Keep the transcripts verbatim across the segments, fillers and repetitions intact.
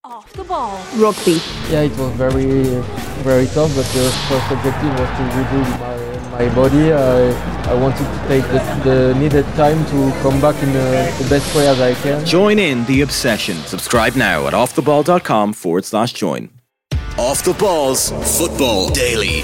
Off the ball. Rugby. Yeah, it was very, very tough, but the first objective was to rebuild my, my body. I, I wanted to take the, the needed time to come back in the, the best way as I can. Join in the obsession. Subscribe now at offtheball.com forward slash join. Off the Balls Football Daily.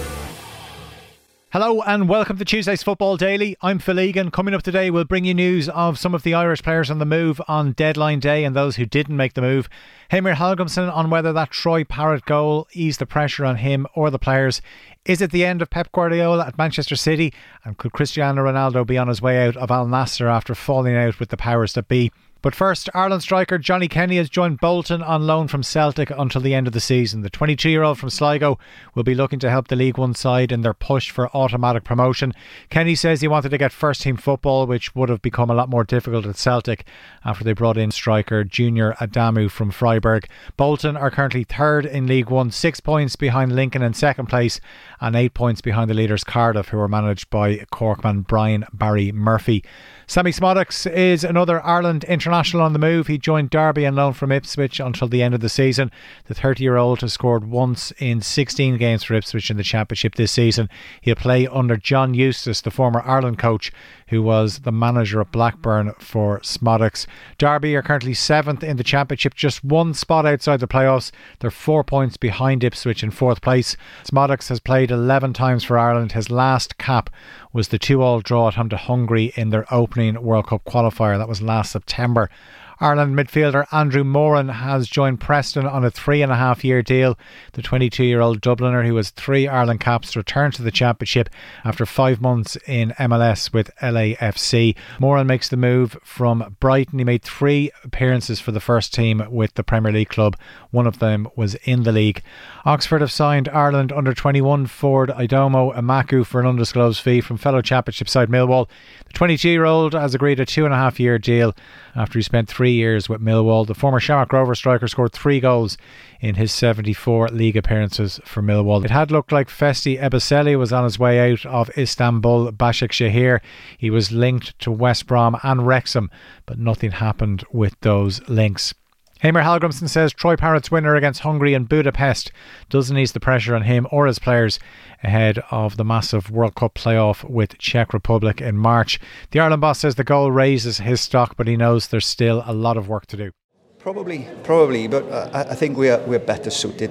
Hello and welcome to Tuesday's Football Daily. I'm Phil Egan. Coming up today, we'll bring you news of some of the Irish players on the move on deadline day and those who didn't make the move. Heimir Hallgrímsson on whether that Troy Parrott goal eased the pressure on him or the players. Is it the end of Pep Guardiola at Manchester City? And could Cristiano Ronaldo be on his way out of Al Nassr after falling out with the powers that be? But first, Ireland striker Johnny Kenny has joined Bolton on loan from Celtic until the end of the season. The twenty-two-year-old from Sligo will be looking to help the League One side in their push for automatic promotion. Kenny says he wanted to get first-team football, which would have become a lot more difficult at Celtic after they brought in striker Junior Adamu from Freiburg. Bolton are currently third in League One, six points behind Lincoln in second place and eight points behind the leaders Cardiff, who are managed by Corkman Brian Barry Murphy. Sammy Smodux is another Ireland international on the move. He joined Derby on loan from Ipswich until the end of the season. The thirty-year-old has scored once in sixteen games for Ipswich in the Championship this season. He'll play under John Eustace, the former Ireland coach, who was the manager at Blackburn for Smodux. Derby are currently seventh in the Championship, just one spot outside the playoffs. They're four points behind Ipswich in fourth place. Smodux has played eleven times for Ireland. His last cap was the two-all draw at home to Hungary in their opening World Cup qualifier. That was last September. Ireland midfielder Andrew Moran has joined Preston on a three and a half year deal. The twenty-two-year-old Dubliner, who has three Ireland caps, returned to the Championship after five months in M L S with L A F C. Moran makes the move from Brighton. He made three appearances for the first team with the Premier League club. One of them was in the league. Oxford have signed Ireland under twenty-one forward Idomo Amaku for an undisclosed fee from fellow Championship side Millwall. The twenty-two-year-old has agreed a two and a half year deal after he spent three years with Millwall. The former Shamrock Rover striker scored three goals in his seventy-four league appearances for Millwall. It had looked like Festi Ebiseli was on his way out of Istanbul Başakşehir. He was linked to West Brom and Wrexham, but nothing happened with those links. Heimir Hallgrímsson says Troy Parrott's winner against Hungary in Budapest doesn't ease the pressure on him or his players ahead of the massive World Cup playoff with Czech Republic in March. The Ireland boss says the goal raises his stock, but he knows there's still a lot of work to do. Probably, probably, but uh, I think we are we're better suited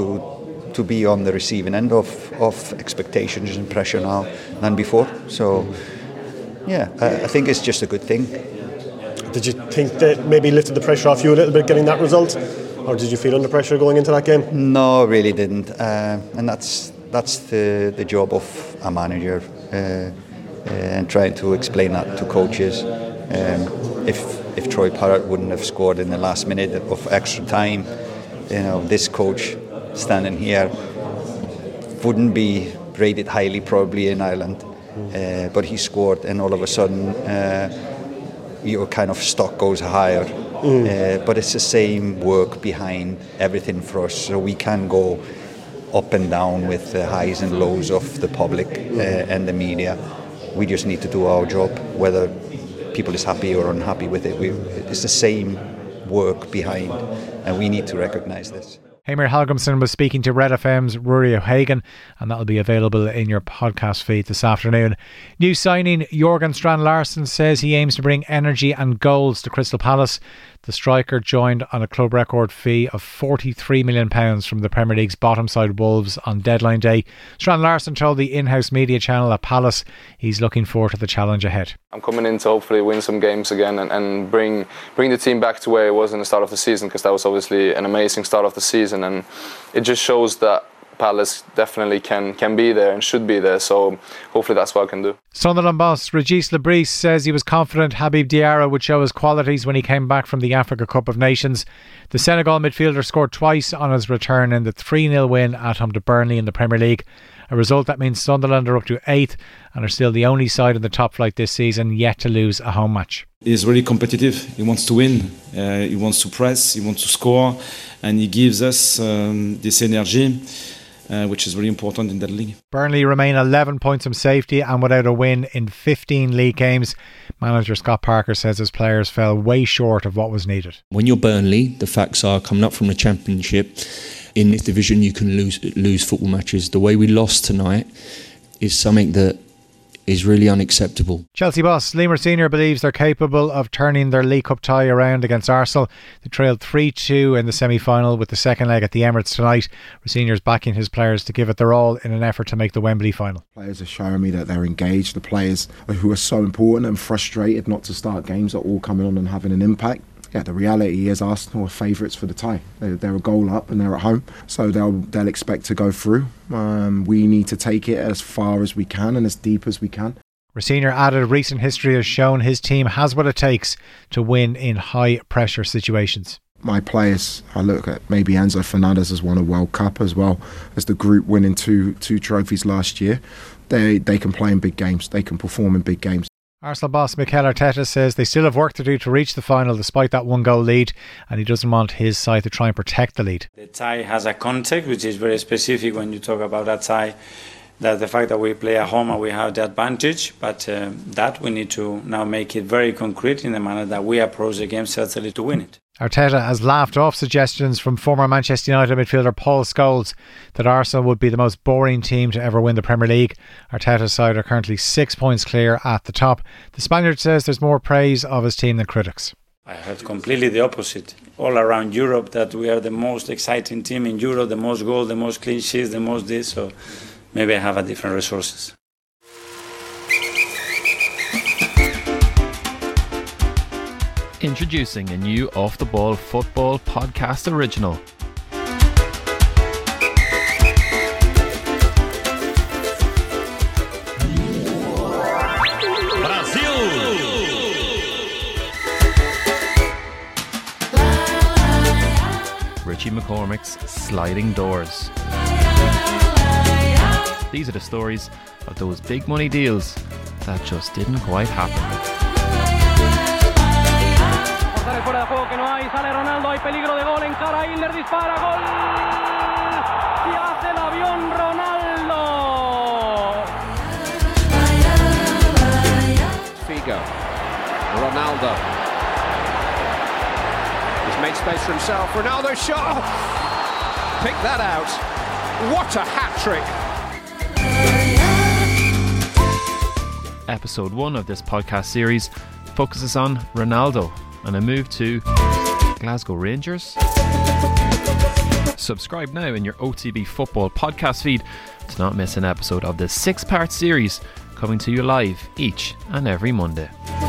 to to be on the receiving end of, of expectations and pressure now than before. So, yeah, I, I think it's just a good thing. Did you think that maybe lifted the pressure off you a little bit getting that result, or did you feel under pressure going into that game? No, really didn't, uh, and that's that's the the job of a manager, uh, uh, and trying to explain that to coaches. Um, if if Troy Parrott wouldn't have scored in the last minute of extra time, you know, this coach standing here wouldn't be rated highly probably in Ireland, uh, but he scored, and all of a sudden. Uh, your kind of stock goes higher, mm. uh, but it's the same work behind everything for us, so we can go up and down with the highs and lows of the public uh, and the media. We just need to do our job, whether people is happy or unhappy with it. We, it's the same work behind, and we need to recognise this. Heimir Hallgrímsson was speaking to Red F M's Rory O'Hagan, and that'll be available in your podcast feed this afternoon. New signing Jorgen Strand Larsen says he aims to bring energy and goals to Crystal Palace. The striker joined on a club record fee of forty-three million pounds from the Premier League's bottom side Wolves on deadline day. Strand Larsen told the in-house media channel at Palace he's looking forward to the challenge ahead. I'm coming in to hopefully win some games again and, and bring bring the team back to where it was in the start of the season, because that was obviously an amazing start of the season, and it just shows that Palace definitely can can be there and should be there, so hopefully that's what I can do. Sunderland boss Régis Lebris says he was confident Habib Diarra would show his qualities when he came back from the Africa Cup of Nations. The Senegal midfielder scored twice on his return in the three nil win at home to Burnley in the Premier League, a result that means Sunderland are up to eighth and are still the only side in the top flight this season yet to lose a home match. He's really competitive, he wants to win, uh, he wants to press, he wants to score, and he gives us um, this energy. uh, which is very important in that league. Burnley remain eleven points from safety and without a win in fifteen league games. Manager Scott Parker says his players fell way short of what was needed. When you're Burnley, the facts are coming up from the Championship. In this division, you can lose lose football matches. The way we lost tonight is something that is really unacceptable. Chelsea boss Lee Senior believes they're capable of turning their League Cup tie around against Arsenal. They trailed three two in the semi-final with the second leg at the Emirates tonight. Senior's backing his players to give it their all in an effort to make the Wembley final. Players are showing me that they're engaged. The players who are so important and frustrated not to start games are all coming on and having an impact. Yeah, the reality is Arsenal are favourites for the tie. They're, they're a goal up and they're at home, so they'll they'll expect to go through. Um, we need to take it as far as we can and as deep as we can. Senior added, recent history has shown his team has what it takes to win in high pressure situations. My players, I look at maybe Enzo Fernandez has won a World Cup as well as the group winning two two trophies last year. They they can play in big games. They can perform in big games. Arsenal boss Mikel Arteta says they still have work to do to reach the final despite that one goal lead, and he doesn't want his side to try and protect the lead. The tie has a context which is very specific when you talk about a tie. That the fact that we play at home and we have the advantage, but uh, that we need to now make it very concrete in the manner that we approach the game certainly to win it. Arteta has laughed off suggestions from former Manchester United midfielder Paul Scholes that Arsenal would be the most boring team to ever win the Premier League. Arteta's side are currently six points clear at the top. The Spaniard says there's more praise of his team than critics. I heard completely the opposite. All around Europe that we are the most exciting team in Europe, the most goals, the most clean sheets, the most this, so maybe I have a different resources. Introducing a new Off the Ball football podcast original. Brazil! Richie McCormick's Sliding Doors. These are the stories of those big money deals that just didn't quite happen. Fuera de juego que no hay, sale Ronaldo, hay peligro de gol, encara Isler, dispara, gol y hace el avión Ronaldo. Figo, Ronaldo, he's made space for himself, Ronaldo shot, oh, pick that out, what a hat-trick. Episode one of this podcast series focuses on Ronaldo and a move to Glasgow Rangers. Subscribe now in your O T B football podcast feed to not miss an episode of this six-part series coming to you live each and every Monday.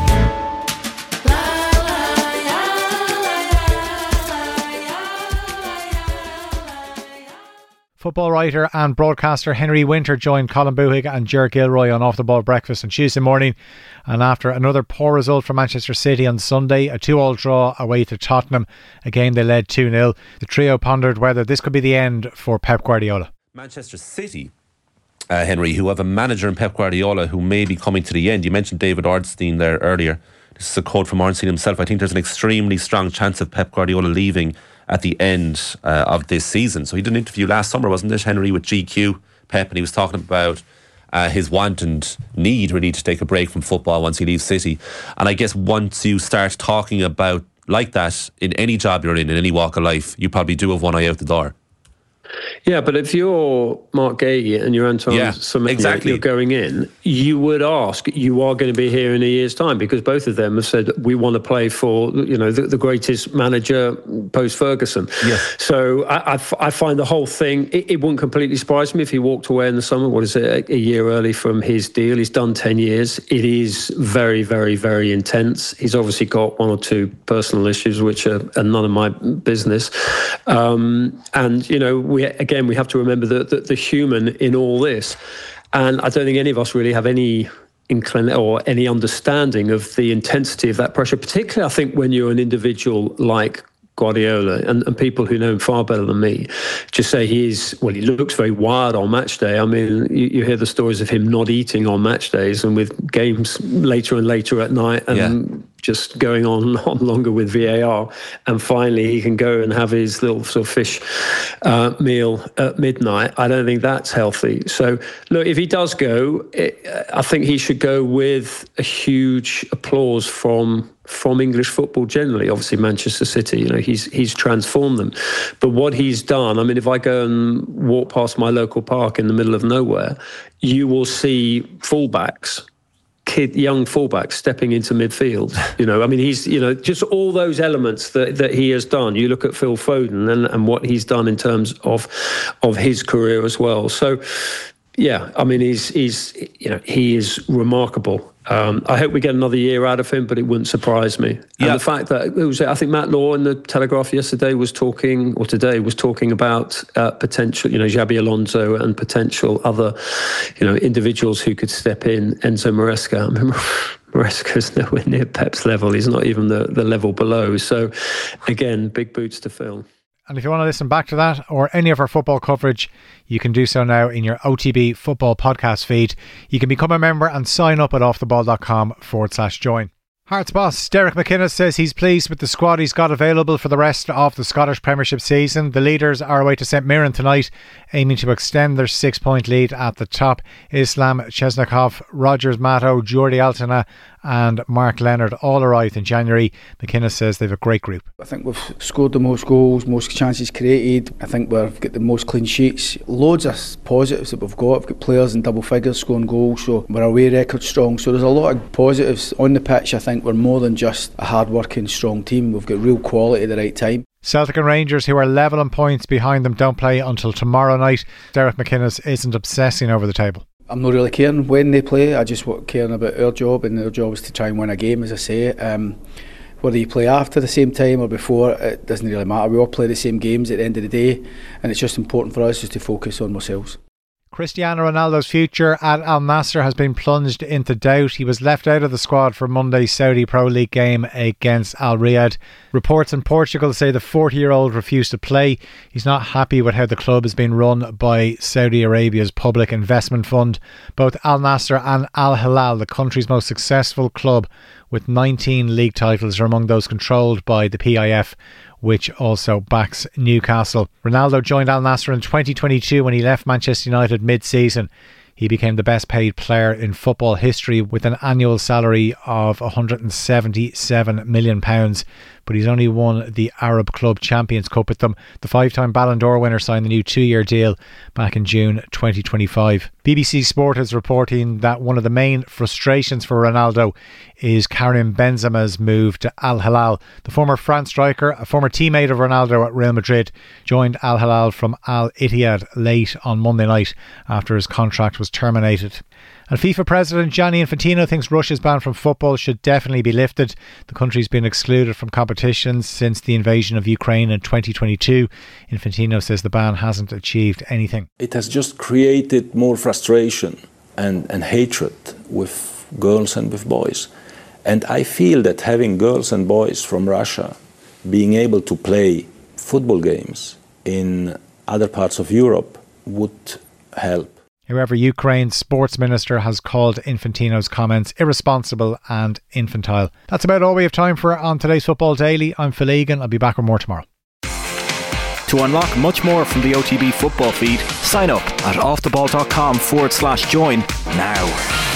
Football writer and broadcaster Henry Winter joined Colin Buhig and Ger Gilroy on Off the Ball Breakfast on Tuesday morning, and after another poor result for Manchester City on Sunday, a two-all draw away to Tottenham, a game they led two nil, the trio pondered whether this could be the end for Pep Guardiola. Manchester City, uh, Henry, who have a manager in Pep Guardiola who may be coming to the end. You mentioned David Ornstein there earlier. This is a quote from Ornstein himself. I think there's an extremely strong chance of Pep Guardiola leaving at the end uh, of this season. So he did an interview last summer, wasn't it, Henry, with G Q, Pep, and he was talking about uh, his want and need really to take a break from football once he leaves City. And I guess once you start talking about like that in any job you're in, in any walk of life, you probably do have one eye out the door. Yeah, but if you're Mark Gagey and you're Antoine yeah, Semenyo, exactly. you're going in, you would ask, you are going to be here in a year's time, because both of them have said we want to play for, you know, the, the greatest manager post-Ferguson. Yeah. So I, I, I find the whole thing, it, it wouldn't completely surprise me if he walked away in the summer. What is it, a, a year early from his deal? He's done ten years. It is very, very, very intense. He's obviously got one or two personal issues, which are, are none of my business. Um, and, you know, we again, we have to remember the, the, the human in all this. And I don't think any of us really have any inclin or any understanding of the intensity of that pressure, particularly, I think, when you're an individual like Guardiola, and, and people who know him far better than me just say he is, well, he looks very wired on match day. I mean, you, you hear the stories of him not eating on match days and with games later and later at night and yeah. just going on, on longer with V A R. And finally, he can go and have his little sort of fish uh, meal at midnight. I don't think that's healthy. So, look, if he does go, it, I think he should go with a huge applause from from English football generally. Obviously Manchester City, you know, he's he's transformed them. But what he's done, I mean, if I go and walk past my local park in the middle of nowhere, you will see fullbacks, kid, young fullbacks stepping into midfield. You know, I mean, he's, you know, just all those elements that, that he has done. You look at Phil Foden and, and what he's done in terms of of his career as well. So, yeah, I mean, he's he's you know, he is remarkable. Um, I hope we get another year out of him, but it wouldn't surprise me. And yeah. the fact that it was, I think Matt Law in the Telegraph yesterday was talking, or today was talking about uh, potential, you know, Xabi Alonso and potential other, you know, individuals who could step in. Enzo Maresca, I remember. Maresca's nowhere near Pep's level. He's not even the, the level below. So, again, big boots to fill. And if you want to listen back to that or any of our football coverage, you can do so now in your O T B football podcast feed. You can become a member and sign up at offtheball.com forward slash join. Hearts boss Derek McInnes says he's pleased with the squad he's got available for the rest of the Scottish Premiership season. The leaders are away to St Mirren tonight, aiming to extend their six-point lead at the top. Islam Chesnikov, Rogers Mato, Jordi Altena and Mark Leonard all arrived in January. McInnes says they've a great group. I think we've scored the most goals, most chances created. I think we've got the most clean sheets. Loads of positives that we've got. We've got players in double figures scoring goals, so we're away record strong. So there's a lot of positives on the pitch. I think we're more than just a hard-working, strong team. We've got real quality at the right time. Celtic and Rangers, who are level on points behind them, don't play until tomorrow night. Derek McInnes isn't obsessing over the table. I'm not really caring when they play. I just want caring about our job, and our job is to try and win a game, as I say. Um, whether you play after the same time or before, it doesn't really matter. We all play the same games at the end of the day, and it's just important for us just to focus on ourselves. Cristiano Ronaldo's future at Al Nassr has been plunged into doubt. He was left out of the squad for Monday's Saudi Pro League game against Al Riyadh. Reports in Portugal say the forty-year-old refused to play. He's not happy with how the club has been run by Saudi Arabia's public investment fund. Both Al Nassr and Al Hilal, the country's most successful club with nineteen league titles, are among those controlled by the P I F, which also backs Newcastle. Ronaldo joined Al Nassr in twenty twenty-two when he left Manchester United mid-season. He became the best paid player in football history with an annual salary of one hundred seventy-seven million pounds. But he's only won the Arab Club Champions Cup with them. The five-time Ballon d'Or winner signed the new two-year deal back in June twenty twenty-five. B B C Sport is reporting that one of the main frustrations for Ronaldo is Karim Benzema's move to Al Hilal. The former France striker, a former teammate of Ronaldo at Real Madrid, joined Al Hilal from Al Ittihad late on Monday night after his contract was terminated. And FIFA President Gianni Infantino thinks Russia's ban from football should definitely be lifted. The country's been excluded from competitions since the invasion of Ukraine in twenty twenty-two. Infantino says the ban hasn't achieved anything. It has just created more frustration and, and hatred with girls and with boys. And I feel that having girls and boys from Russia being able to play football games in other parts of Europe would help. However, Ukraine's sports minister has called Infantino's comments irresponsible and infantile. That's about all we have time for on today's Football Daily. I'm Phil Egan. I'll be back with more tomorrow. To unlock much more from the O T B football feed, sign up at offtheball.com forward slash join now.